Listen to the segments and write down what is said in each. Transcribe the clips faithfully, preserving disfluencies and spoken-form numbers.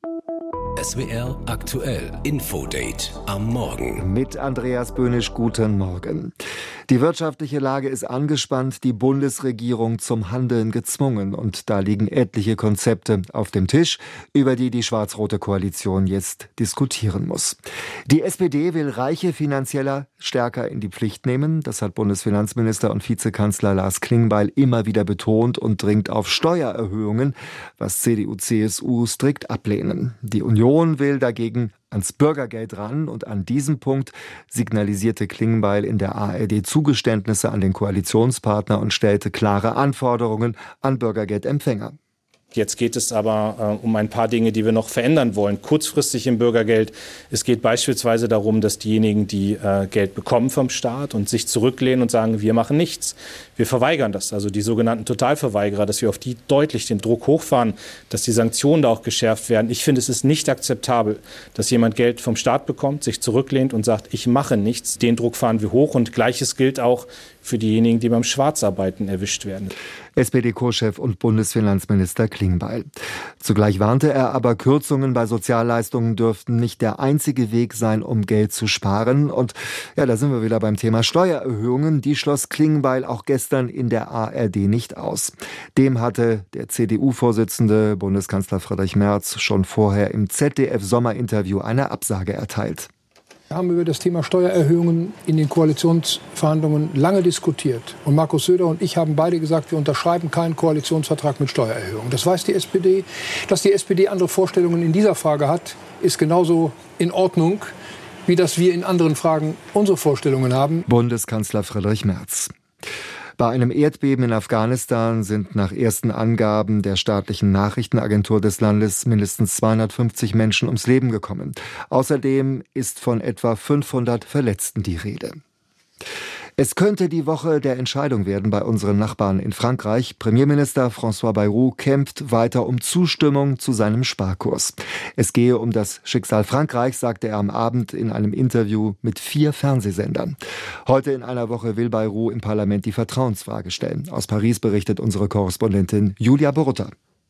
S W R aktuell Infodate am Morgen. Mit Andreas Böhnisch, guten Morgen. Die wirtschaftliche Lage ist angespannt, die Bundesregierung zum Handeln gezwungen. Und da liegen etliche Konzepte auf dem Tisch, über die die schwarz-rote Koalition jetzt diskutieren muss. Die S P D will Reiche finanzieller stärker in die Pflicht nehmen. Das hat Bundesfinanzminister und Vizekanzler Lars Klingbeil immer wieder betont und dringt auf Steuererhöhungen, was C D U C S U strikt ablehnen. Die Union will dagegen ans Bürgergeld ran und an diesem Punkt signalisierte Klingbeil in der A R D Zugeständnisse an den Koalitionspartner und stellte klare Anforderungen an Bürgergeldempfänger. Jetzt geht es aber äh, um ein paar Dinge, die wir noch verändern wollen, kurzfristig im Bürgergeld. Es geht beispielsweise darum, dass diejenigen, die äh, Geld bekommen vom Staat und sich zurücklehnen und sagen, wir machen nichts, wir verweigern das, also die sogenannten Totalverweigerer, dass wir auf die deutlich den Druck hochfahren, dass die Sanktionen da auch geschärft werden. Ich finde, es ist nicht akzeptabel, dass jemand Geld vom Staat bekommt, sich zurücklehnt und sagt, ich mache nichts. Den Druck fahren wir hoch und Gleiches gilt auch für diejenigen, die beim Schwarzarbeiten erwischt werden. S P D-Co-Chef und Bundesfinanzminister Klingbeil. Zugleich warnte er aber, Kürzungen bei Sozialleistungen dürften nicht der einzige Weg sein, um Geld zu sparen. Und ja, da sind wir wieder beim Thema Steuererhöhungen. Die schloss Klingbeil auch gestern in der A R D nicht aus. Dem hatte der C D U-Vorsitzende Bundeskanzler Friedrich Merz schon vorher im Z D F-Sommerinterview eine Absage erteilt. Wir haben über das Thema Steuererhöhungen in den Koalitionsverhandlungen lange diskutiert. Und Markus Söder und ich haben beide gesagt, wir unterschreiben keinen Koalitionsvertrag mit Steuererhöhungen. Das weiß die S P D. Dass die S P D andere Vorstellungen in dieser Frage hat, ist genauso in Ordnung, wie dass wir in anderen Fragen unsere Vorstellungen haben. Bundeskanzler Friedrich Merz. Bei einem Erdbeben in Afghanistan sind nach ersten Angaben der staatlichen Nachrichtenagentur des Landes mindestens zweihundertfünfzig Menschen ums Leben gekommen. Außerdem ist von etwa fünfhundert Verletzten die Rede. Es könnte die Woche der Entscheidung werden bei unseren Nachbarn in Frankreich. Premierminister François Bayrou kämpft weiter um Zustimmung zu seinem Sparkurs. Es gehe um das Schicksal Frankreichs, sagte er am Abend in einem Interview mit vier Fernsehsendern. Heute in einer Woche will Bayrou im Parlament die Vertrauensfrage stellen. Aus Paris berichtet unsere Korrespondentin Julia Borutta.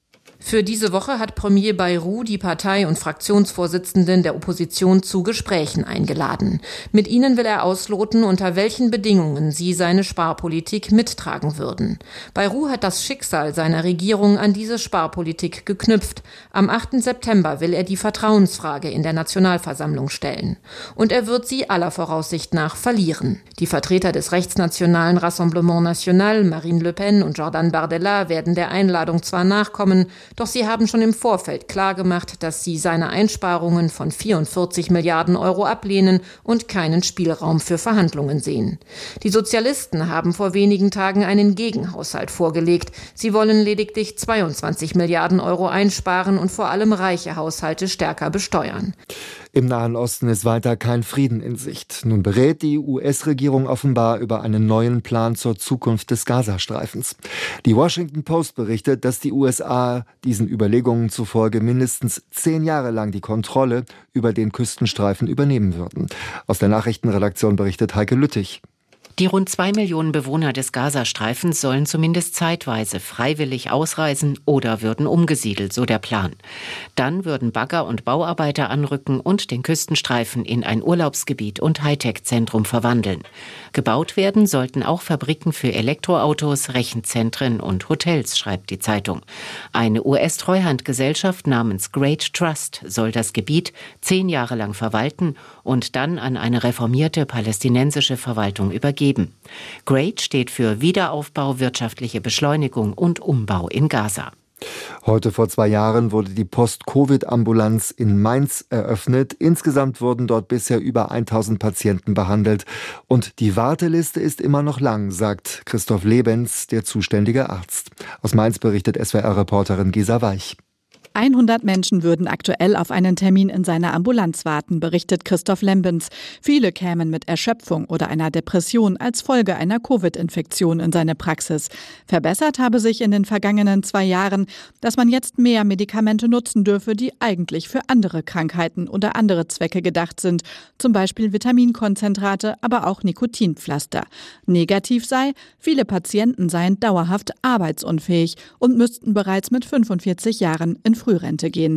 Für diese Woche hat Premier Bayrou die Partei- und Fraktionsvorsitzenden der Opposition zu Gesprächen eingeladen. Mit ihnen will er ausloten, unter welchen Bedingungen sie seine Sparpolitik mittragen würden. Bayrou hat das Schicksal seiner Regierung an diese Sparpolitik geknüpft. Am achten September will er die Vertrauensfrage in der Nationalversammlung stellen. Und er wird sie aller Voraussicht nach verlieren. Die Vertreter des rechtsnationalen Rassemblement National, Marine Le Pen und Jordan Bardella, werden der Einladung zwar nachkommen, doch sie haben schon im Vorfeld klargemacht, dass sie seine Einsparungen von vierundvierzig Milliarden Euro ablehnen und keinen Spielraum für Verhandlungen sehen. Die Sozialisten haben vor wenigen Tagen einen Gegenhaushalt vorgelegt. Sie wollen lediglich zweiundzwanzig Milliarden Euro einsparen und vor allem reiche Haushalte stärker besteuern. Im Nahen Osten ist weiter kein Frieden in Sicht. Nun berät die U S-Regierung offenbar über einen neuen Plan zur Zukunft des Gazastreifens. Die Washington Post berichtet, dass die U S A diesen Überlegungen zufolge mindestens zehn Jahre lang die Kontrolle über den Küstenstreifen übernehmen würden. Aus der Nachrichtenredaktion berichtet Heike Lüttich. Die rund zwei Millionen Bewohner des Gazastreifens sollen zumindest zeitweise freiwillig ausreisen oder würden umgesiedelt, so der Plan. Dann würden Bagger und Bauarbeiter anrücken und den Küstenstreifen in ein Urlaubsgebiet und Hightech-Zentrum verwandeln. Gebaut werden sollten auch Fabriken für Elektroautos, Rechenzentren und Hotels, schreibt die Zeitung. Eine U S-Treuhandgesellschaft namens Great Trust soll das Gebiet zehn Jahre lang verwalten und dann an eine reformierte palästinensische Verwaltung übergeben. Great steht für Wiederaufbau, wirtschaftliche Beschleunigung und Umbau in Gaza. Heute vor zwei Jahren wurde die Post-Covid-Ambulanz in Mainz eröffnet. Insgesamt wurden dort bisher über tausend Patienten behandelt. Und die Warteliste ist immer noch lang, sagt Christoph Lebens, der zuständige Arzt. Aus Mainz berichtet S W R-Reporterin Gesa Weich. hundert Menschen würden aktuell auf einen Termin in seiner Ambulanz warten, berichtet Christoph Lembens. Viele kämen mit Erschöpfung oder einer Depression als Folge einer Covid-Infektion in seine Praxis. Verbessert habe sich in den vergangenen zwei Jahren, dass man jetzt mehr Medikamente nutzen dürfe, die eigentlich für andere Krankheiten oder andere Zwecke gedacht sind. Zum Beispiel Vitaminkonzentrate, aber auch Nikotinpflaster. Negativ sei, viele Patienten seien dauerhaft arbeitsunfähig und müssten bereits mit fünfundvierzig Jahren in Frührente gehen.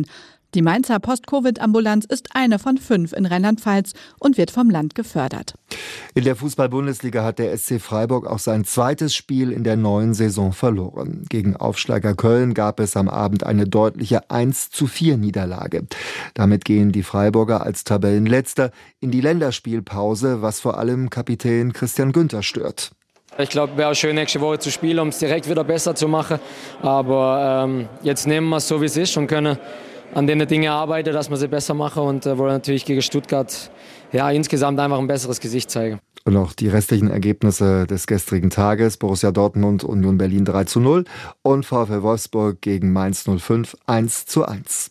Die Mainzer Post-Covid-Ambulanz ist eine von fünf in Rheinland-Pfalz und wird vom Land gefördert. In der Fußball-Bundesliga hat der S C Freiburg auch sein zweites Spiel in der neuen Saison verloren. Gegen Aufsteiger Köln gab es am Abend eine deutliche eins zu vier Niederlage. Damit gehen die Freiburger als Tabellenletzter in die Länderspielpause, was vor allem Kapitän Christian Günther stört. Ich glaube, wäre auch schön, nächste Woche zu spielen, um es direkt wieder besser zu machen. Aber ähm, jetzt nehmen wir es so, wie es ist und können an den Dingen arbeiten, dass wir sie besser machen und äh, wollen natürlich gegen Stuttgart ja, insgesamt einfach ein besseres Gesicht zeigen. Und auch die restlichen Ergebnisse des gestrigen Tages: Borussia Dortmund, Union Berlin drei zu null und VfL Wolfsburg gegen Mainz null fünf eins zu eins.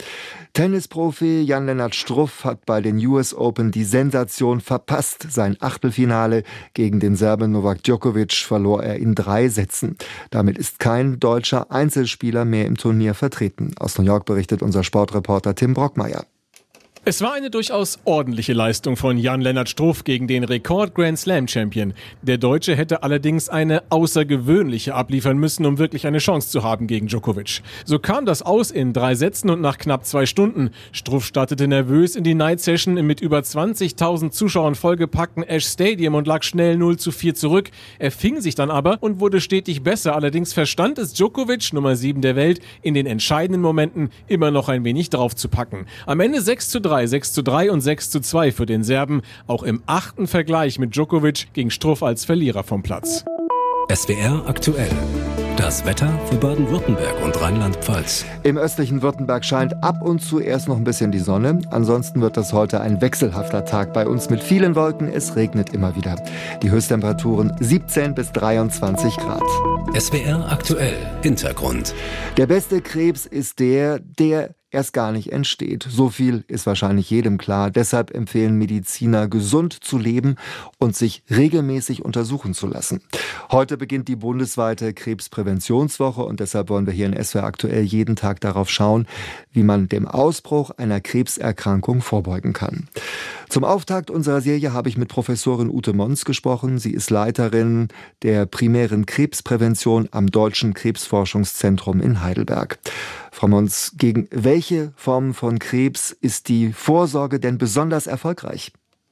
Tennisprofi Jan-Lennart Struff hat bei den U S Open die Sensation verpasst. Sein Achtelfinale gegen den Serben Novak Djokovic verlor er in drei Sätzen. Damit ist kein deutscher Einzelspieler mehr im Turnier vertreten. Aus New York berichtet unser Sportreporter Tim Brockmeier. Es war eine durchaus ordentliche Leistung von Jan-Lennart Struff gegen den Rekord-Grand-Slam-Champion. Der Deutsche hätte allerdings eine außergewöhnliche abliefern müssen, um wirklich eine Chance zu haben gegen Djokovic. So kam das aus in drei Sätzen und nach knapp zwei Stunden. Struff startete nervös in die Night-Session im mit über zwanzigtausend Zuschauern vollgepackten Ash Stadium und lag schnell null zu vier zurück. Er fing sich dann aber und wurde stetig besser. Allerdings verstand es Djokovic, Nummer sieben der Welt, in den entscheidenden Momenten immer noch ein wenig draufzupacken. Am Ende sechs zu drei, sechs zu drei und sechs zu zwei für den Serben. Auch im achten Vergleich mit Djokovic ging Struff als Verlierer vom Platz. S W R aktuell. Das Wetter für Baden-Württemberg und Rheinland-Pfalz. Im östlichen Württemberg scheint ab und zu erst noch ein bisschen die Sonne. Ansonsten wird das heute ein wechselhafter Tag bei uns mit vielen Wolken. Es regnet immer wieder. Die Höchsttemperaturen siebzehn bis dreiundzwanzig Grad. S W R aktuell. Hintergrund. Der beste Krebs ist der, der erst gar nicht entsteht. So viel ist wahrscheinlich jedem klar. Deshalb empfehlen Mediziner, gesund zu leben und sich regelmäßig untersuchen zu lassen. Heute beginnt die bundesweite Krebspräventionswoche und deshalb wollen wir hier in S W R aktuell jeden Tag darauf schauen, wie man dem Ausbruch einer Krebserkrankung vorbeugen kann. Zum Auftakt unserer Serie habe ich mit Professorin Ute Mons gesprochen. Sie ist Leiterin der primären Krebsprävention am Deutschen Krebsforschungszentrum in Heidelberg. Frau Mons, gegen welche Formen von Krebs ist die Vorsorge denn besonders erfolgreich?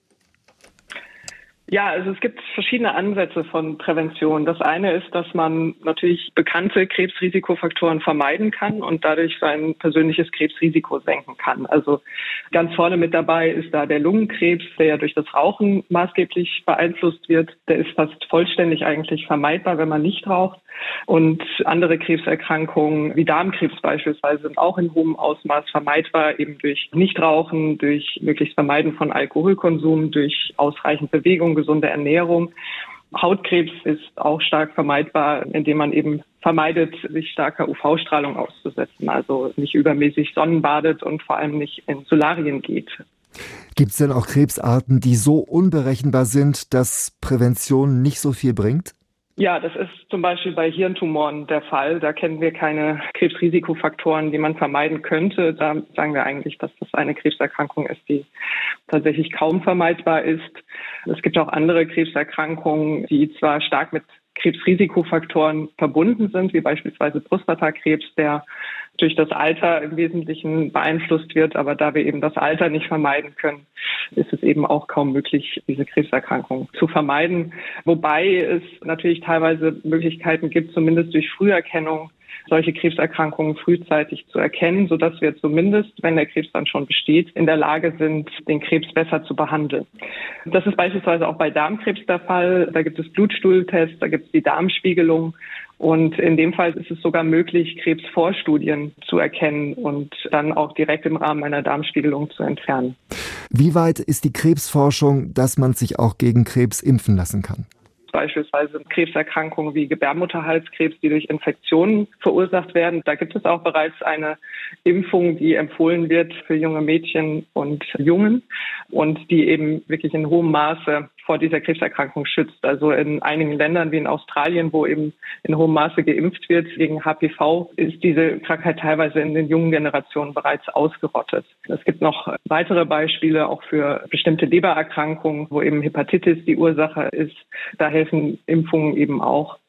Ja, also es gibt verschiedene Ansätze von Prävention. Das eine ist, dass man natürlich bekannte Krebsrisikofaktoren vermeiden kann und dadurch sein persönliches Krebsrisiko senken kann. Also ganz vorne mit dabei ist da der Lungenkrebs, der ja durch das Rauchen maßgeblich beeinflusst wird. Der ist fast vollständig eigentlich vermeidbar, wenn man nicht raucht. Und andere Krebserkrankungen wie Darmkrebs beispielsweise sind auch in hohem Ausmaß vermeidbar, eben durch Nichtrauchen, durch möglichst Vermeiden von Alkoholkonsum, durch ausreichend Bewegung, gesunde Ernährung. Hautkrebs ist auch stark vermeidbar, indem man eben vermeidet, sich starker U V-Strahlung auszusetzen, also nicht übermäßig sonnenbadet und vor allem nicht in Solarien geht. Gibt es denn auch Krebsarten, die so unberechenbar sind, dass Prävention nicht so viel bringt? Ja, das ist zum Beispiel bei Hirntumoren der Fall. Da kennen wir keine Krebsrisikofaktoren, die man vermeiden könnte. Da sagen wir eigentlich, dass das eine Krebserkrankung ist, die tatsächlich kaum vermeidbar ist. Es gibt auch andere Krebserkrankungen, die zwar stark mit Krebsrisikofaktoren verbunden sind, wie beispielsweise Prostatakrebs, der durch das Alter im Wesentlichen beeinflusst wird. Aber da wir eben das Alter nicht vermeiden können, ist es eben auch kaum möglich, diese Krebserkrankung zu vermeiden. Wobei es natürlich teilweise Möglichkeiten gibt, zumindest durch Früherkennung, solche Krebserkrankungen frühzeitig zu erkennen, sodass wir zumindest, wenn der Krebs dann schon besteht, in der Lage sind, den Krebs besser zu behandeln. Das ist beispielsweise auch bei Darmkrebs der Fall. Da gibt es Blutstuhltests, da gibt es die Darmspiegelung. Und in dem Fall ist es sogar möglich, Krebsvorstudien zu erkennen und dann auch direkt im Rahmen einer Darmspiegelung zu entfernen. Wie weit ist die Krebsforschung, dass man sich auch gegen Krebs impfen lassen kann? Beispielsweise Krebserkrankungen wie Gebärmutterhalskrebs, die durch Infektionen verursacht werden. Da gibt es auch bereits eine Impfung, die empfohlen wird für junge Mädchen und Jungen und die eben wirklich in hohem Maße vor dieser Krebserkrankung schützt. Also in einigen Ländern wie in Australien, wo eben in hohem Maße geimpft wird gegen H P V, ist diese Krankheit teilweise in den jungen Generationen bereits ausgerottet. Es gibt noch weitere Beispiele auch für bestimmte Lebererkrankungen, wo eben Hepatitis die Ursache ist. Da helfen Impfungen eben auch.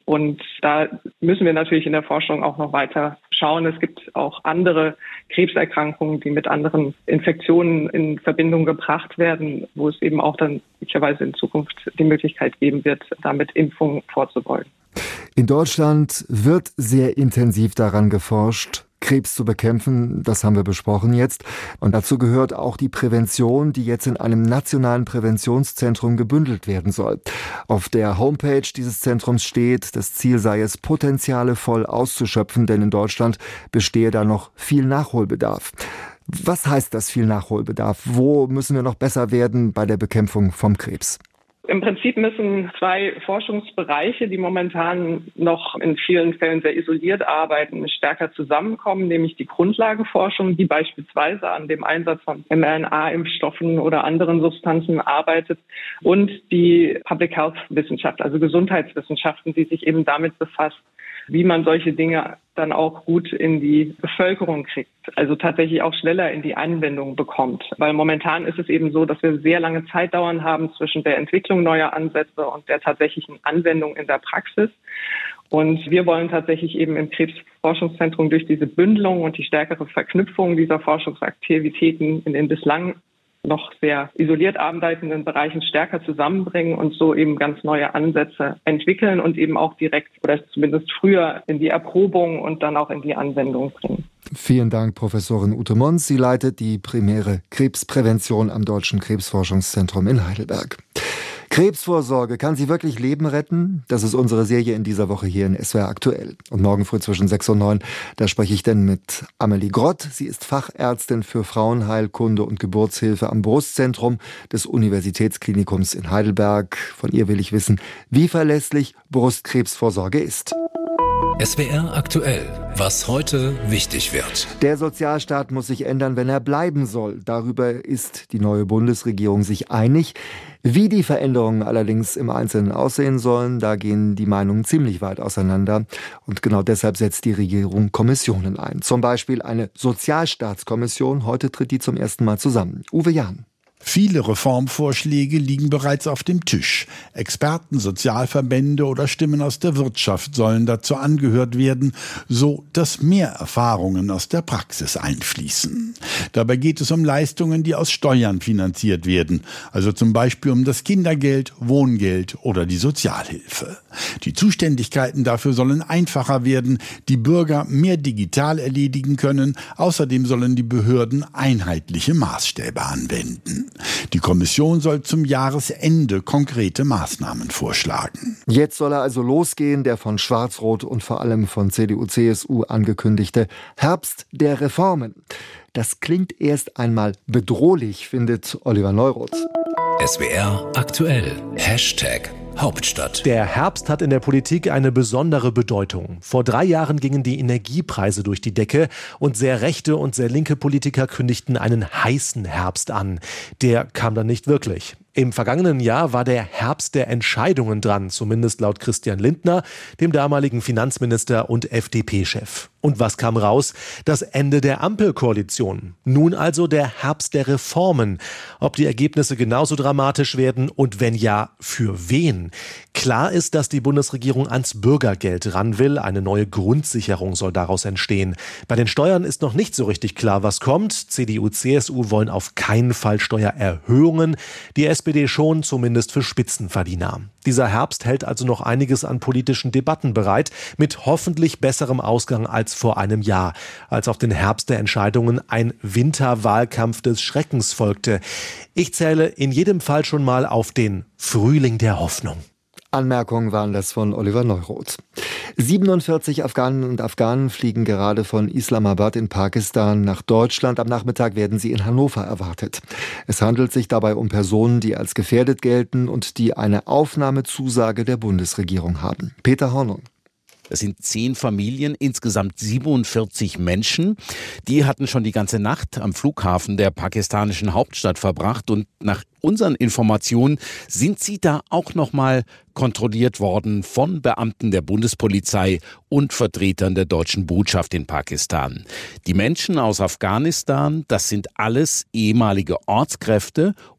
Und da müssen wir natürlich in der Forschung auch noch weiter schauen. Es gibt auch andere Krebserkrankungen, die mit anderen Infektionen in Verbindung gebracht werden, wo es eben auch dann möglicherweise in Zukunft die Möglichkeit geben wird, damit Impfungen vorzubeugen. In Deutschland wird sehr intensiv daran geforscht, Krebs zu bekämpfen, das haben wir besprochen jetzt. Und dazu gehört auch die Prävention, die jetzt in einem nationalen Präventionszentrum gebündelt werden soll. Auf der Homepage dieses Zentrums steht, das Ziel sei es, Potenziale voll auszuschöpfen, denn in Deutschland bestehe da noch viel Nachholbedarf. Was heißt das, viel Nachholbedarf? Wo müssen wir noch besser werden bei der Bekämpfung vom Krebs? Im Prinzip müssen zwei Forschungsbereiche, die momentan noch in vielen Fällen sehr isoliert arbeiten, stärker zusammenkommen, nämlich die Grundlagenforschung, die beispielsweise an dem Einsatz von M R N A-Impfstoffen oder anderen Substanzen arbeitet, und die Public Health Wissenschaft, also Gesundheitswissenschaften, die sich eben damit befasst, wie man solche Dinge dann auch gut in die Bevölkerung kriegt, also tatsächlich auch schneller in die Anwendung bekommt. Weil momentan ist es eben so, dass wir sehr lange Zeitdauern haben zwischen der Entwicklung neuer Ansätze und der tatsächlichen Anwendung in der Praxis. Und wir wollen tatsächlich eben im Krebsforschungszentrum durch diese Bündelung und die stärkere Verknüpfung dieser Forschungsaktivitäten in den bislang noch sehr isoliert arbeitenden Bereichen stärker zusammenbringen und so eben ganz neue Ansätze entwickeln und eben auch direkt oder zumindest früher in die Erprobung und dann auch in die Anwendung bringen. Vielen Dank, Professorin Ute Mons. Sie leitet die primäre Krebsprävention am Deutschen Krebsforschungszentrum in Heidelberg. Krebsvorsorge, kann sie wirklich Leben retten? Das ist unsere Serie in dieser Woche hier in S W R aktuell. Und morgen früh zwischen sechs und neun, da spreche ich dann mit Amelie Grott. Sie ist Fachärztin für Frauenheilkunde und Geburtshilfe am Brustzentrum des Universitätsklinikums in Heidelberg. Von ihr will ich wissen, wie verlässlich Brustkrebsvorsorge ist. S W R aktuell. Was heute wichtig wird. Der Sozialstaat muss sich ändern, wenn er bleiben soll. Darüber ist die neue Bundesregierung sich einig. Wie die Veränderungen allerdings im Einzelnen aussehen sollen, da gehen die Meinungen ziemlich weit auseinander. Und genau deshalb setzt die Regierung Kommissionen ein. Zum Beispiel eine Sozialstaatskommission. Heute tritt die zum ersten Mal zusammen. Uwe Jahn. Viele Reformvorschläge liegen bereits auf dem Tisch. Experten, Sozialverbände oder Stimmen aus der Wirtschaft sollen dazu angehört werden, so dass mehr Erfahrungen aus der Praxis einfließen. Dabei geht es um Leistungen, die aus Steuern finanziert werden, also zum Beispiel um das Kindergeld, Wohngeld oder die Sozialhilfe. Die Zuständigkeiten dafür sollen einfacher werden, die Bürger mehr digital erledigen können. Außerdem sollen die Behörden einheitliche Maßstäbe anwenden. Die Kommission soll zum Jahresende konkrete Maßnahmen vorschlagen. Jetzt soll er also losgehen, der von Schwarz-Rot und vor allem von C D U C S U angekündigte Herbst der Reformen. Das klingt erst einmal bedrohlich, findet Oliver Neuroth. S W R aktuell. Hashtag Hauptstadt. Der Herbst hat in der Politik eine besondere Bedeutung. Vor drei Jahren gingen die Energiepreise durch die Decke und sehr rechte und sehr linke Politiker kündigten einen heißen Herbst an. Der kam dann nicht wirklich. Im vergangenen Jahr war der Herbst der Entscheidungen dran, zumindest laut Christian Lindner, dem damaligen Finanzminister und F D P-Chef. Und was kam raus? Das Ende der Ampelkoalition. Nun also der Herbst der Reformen. Ob die Ergebnisse genauso dramatisch werden und wenn ja, für wen? Klar ist, dass die Bundesregierung ans Bürgergeld ran will. Eine neue Grundsicherung soll daraus entstehen. Bei den Steuern ist noch nicht so richtig klar, was kommt. C D U, C S U wollen auf keinen Fall Steuererhöhungen. Die S P D schon, zumindest für Spitzenverdiener. Dieser Herbst hält also noch einiges an politischen Debatten bereit, mit hoffentlich besserem Ausgang als vor einem Jahr, als auf den Herbst der Entscheidungen ein Winterwahlkampf des Schreckens folgte. Ich zähle in jedem Fall schon mal auf den Frühling der Hoffnung. Anmerkungen waren das von Oliver Neuroth. siebenundvierzig Afghanen und Afghanen fliegen gerade von Islamabad in Pakistan nach Deutschland. Am Nachmittag werden sie in Hannover erwartet. Es handelt sich dabei um Personen, die als gefährdet gelten und die eine Aufnahmezusage der Bundesregierung haben. Peter Hornung. Das sind zehn Familien, insgesamt siebenundvierzig Menschen. Die hatten schon die ganze Nacht am Flughafen der pakistanischen Hauptstadt verbracht und nach unseren Informationen sind sie da auch noch mal kontrolliert worden von Beamten der Bundespolizei und Vertretern der deutschen Botschaft in Pakistan. Die Menschen aus Afghanistan, das sind alles ehemalige Ortskräfte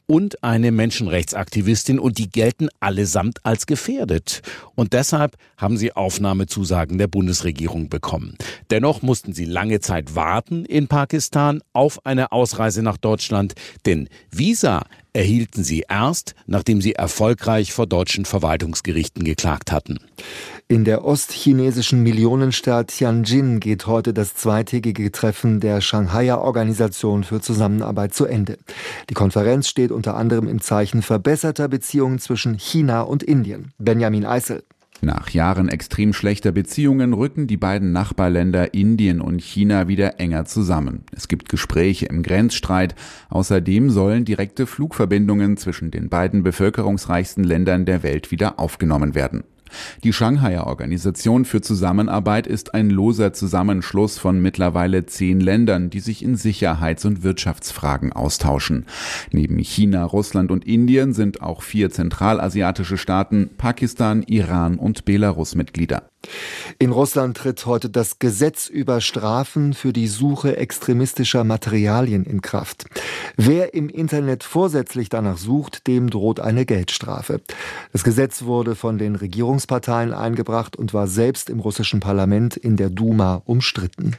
und eine Menschenrechtsaktivistin und die gelten allesamt als gefährdet. Und deshalb haben sie Aufnahmezusagen der Bundesregierung bekommen. Dennoch mussten sie lange Zeit warten in Pakistan auf eine Ausreise nach Deutschland, denn Visa erhielten sie erst, nachdem sie erfolgreich vor deutschen Verwaltungsgerichten geklagt hatten. In der ostchinesischen Millionenstadt Tianjin geht heute das zweitägige Treffen der Shanghaier Organisation für Zusammenarbeit zu Ende. Die Konferenz steht unter anderem im Zeichen verbesserter Beziehungen zwischen China und Indien. Benjamin Eisel. Nach Jahren extrem schlechter Beziehungen rücken die beiden Nachbarländer Indien und China wieder enger zusammen. Es gibt Gespräche im Grenzstreit. Außerdem sollen direkte Flugverbindungen zwischen den beiden bevölkerungsreichsten Ländern der Welt wieder aufgenommen werden. Die Shanghaier Organisation für Zusammenarbeit ist ein loser Zusammenschluss von mittlerweile zehn Ländern, die sich in Sicherheits- und Wirtschaftsfragen austauschen. Neben China, Russland und Indien sind auch vier zentralasiatische Staaten, Pakistan, Iran und Belarus Mitglieder. In Russland tritt heute das Gesetz über Strafen für die Suche extremistischer Materialien in Kraft. Wer im Internet vorsätzlich danach sucht, dem droht eine Geldstrafe. Das Gesetz wurde von den Regierungsparteien eingebracht und war selbst im russischen Parlament in der Duma umstritten.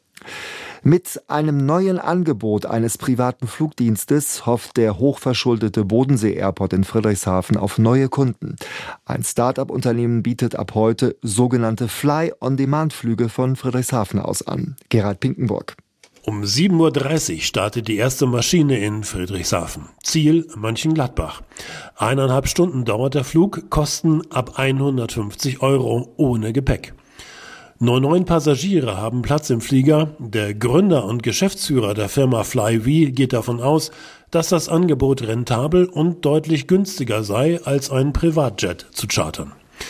Mit einem neuen Angebot eines privaten Flugdienstes hofft der hochverschuldete Bodensee-Airport in Friedrichshafen auf neue Kunden. Ein Start-up-Unternehmen bietet ab heute sogenannte Fly-on-Demand-Flüge von Friedrichshafen aus an. Gerald Pinkenburg. Um sieben Uhr dreißig startet die erste Maschine in Friedrichshafen. Ziel Mönchengladbach. Eineinhalb Stunden dauert der Flug, Kosten ab hundertfünfzig Euro ohne Gepäck. Nur neun Passagiere haben Platz im Flieger. Der Gründer und Geschäftsführer der Firma Flywe geht davon aus, dass das Angebot rentabel und deutlich günstiger sei, als einen Privatjet zu chartern.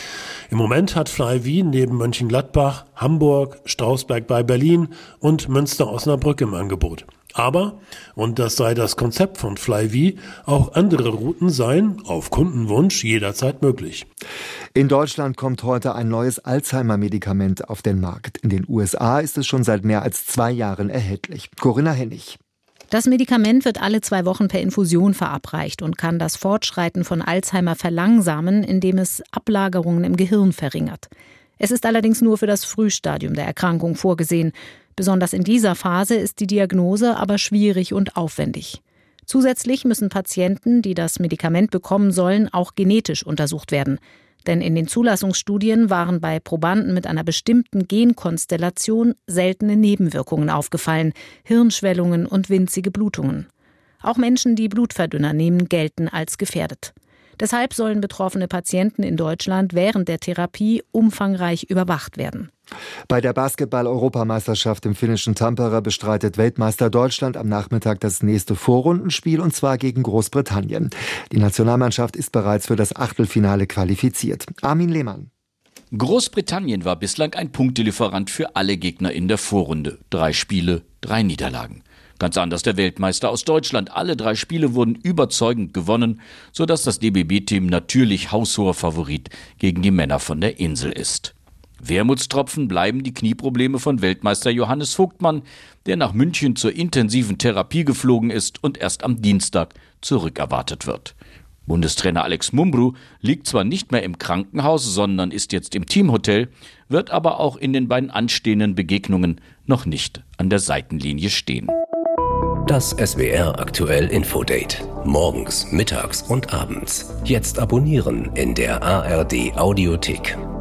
Im Moment hat Flywe neben Mönchengladbach, Hamburg, Strausberg bei Berlin und Münster-Osnabrück im Angebot. Aber, und das sei das Konzept von Flywe, auch andere Routen seien auf Kundenwunsch jederzeit möglich. In Deutschland kommt heute ein neues Alzheimer-Medikament auf den Markt. In den U S A ist es schon seit mehr als zwei Jahren erhältlich. Corinna Hennig. Das Medikament wird alle zwei Wochen per Infusion verabreicht und kann das Fortschreiten von Alzheimer verlangsamen, indem es Ablagerungen im Gehirn verringert. Es ist allerdings nur für das Frühstadium der Erkrankung vorgesehen. Besonders in dieser Phase ist die Diagnose aber schwierig und aufwendig. Zusätzlich müssen Patienten, die das Medikament bekommen sollen, auch genetisch untersucht werden. Denn in den Zulassungsstudien waren bei Probanden mit einer bestimmten Genkonstellation seltene Nebenwirkungen aufgefallen, Hirnschwellungen und winzige Blutungen. Auch Menschen, die Blutverdünner nehmen, gelten als gefährdet. Deshalb sollen betroffene Patienten in Deutschland während der Therapie umfangreich überwacht werden. Bei der Basketball-Europameisterschaft im finnischen Tampere bestreitet Weltmeister Deutschland am Nachmittag das nächste Vorrundenspiel, und zwar gegen Großbritannien. Die Nationalmannschaft ist bereits für das Achtelfinale qualifiziert. Armin Lehmann. Großbritannien war bislang ein Punktelieferant für alle Gegner in der Vorrunde. Drei Spiele, drei Niederlagen. Ganz anders der Weltmeister aus Deutschland. Alle drei Spiele wurden überzeugend gewonnen, sodass das D B B-Team natürlich haushoher Favorit gegen die Männer von der Insel ist. Wermutstropfen bleiben die Knieprobleme von Weltmeister Johannes Vogtmann, der nach München zur intensiven Therapie geflogen ist und erst am Dienstag zurückerwartet wird. Bundestrainer Alex Mumbrú liegt zwar nicht mehr im Krankenhaus, sondern ist jetzt im Teamhotel, wird aber auch in den beiden anstehenden Begegnungen noch nicht an der Seitenlinie stehen. Das S W R Aktuell Infodate. Morgens, mittags und abends. Jetzt abonnieren in der A R D Audiothek.